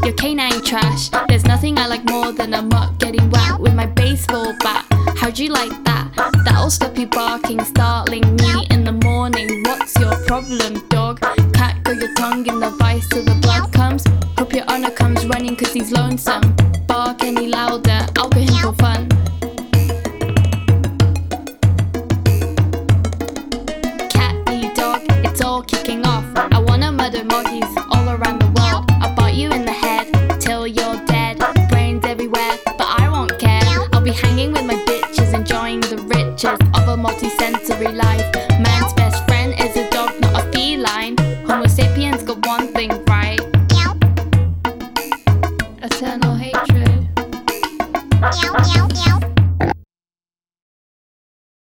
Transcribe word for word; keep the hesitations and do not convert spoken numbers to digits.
your canine trash. There's nothing I like more than a mutt getting whacked with my baseball bat. How'd you like that? That'll stop you barking, startling me in the morning. What's your problem, dog? Cat, got your tongue in the vice till the blood comes. Hope your owner comes running cause he's lonesome. Bark any louder, I'll get him for fun. Catty dog, it's all kicking off. I wanna murder moggies all around the world. I'll bite you in the head till you're dead. Brains everywhere, but I won't care. I'll be hanging with my bitches, enjoying the riches of a multi-sensory life.